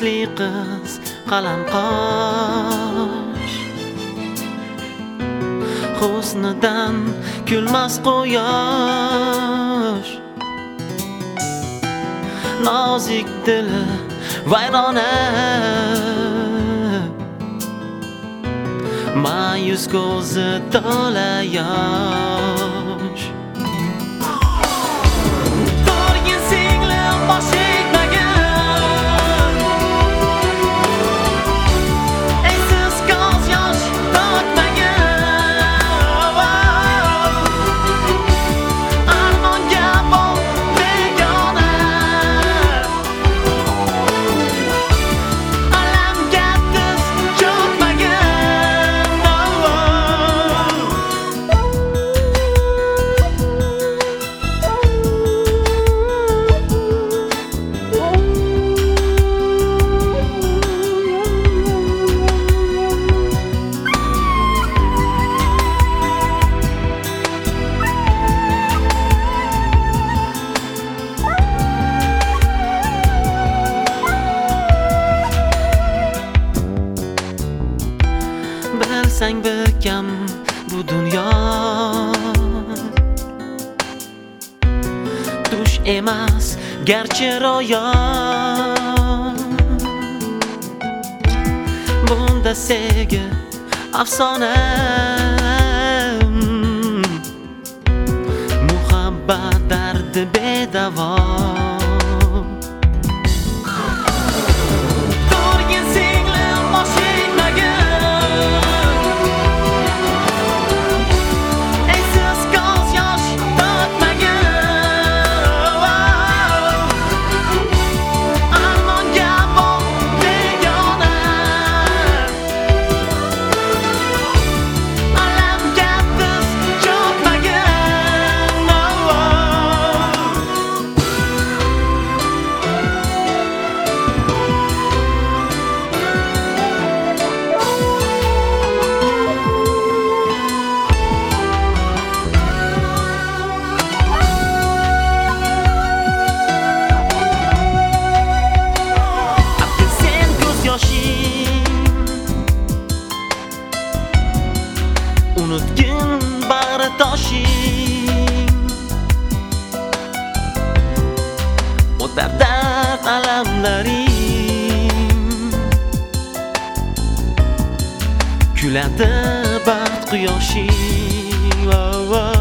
Nafasli qiz qalam qosh, husnidan kulmas quyosh, nozik dili vayrona, ma'yus ko'zi to'la yosh. To'rgin singlim bosh egmagan, esiz ko'z yosh to'kmagan, armonga bo'l begona, alamga tiz cho'kmagan. Bilsang bekam bu dunyo tush emas garchi ro'yo, bunda sevgi afsona, muhabbat dardi bedavo. To'rgin singlim bosh egmagan, esiz ko'z yosh to'kmagan, armonga bo'l begona, alamga tiz cho'kmagan. Sen ko'z yoshing, unutgin bag'ri toshing, o'tar dard alamlaring, kuladi baxt quyoshing.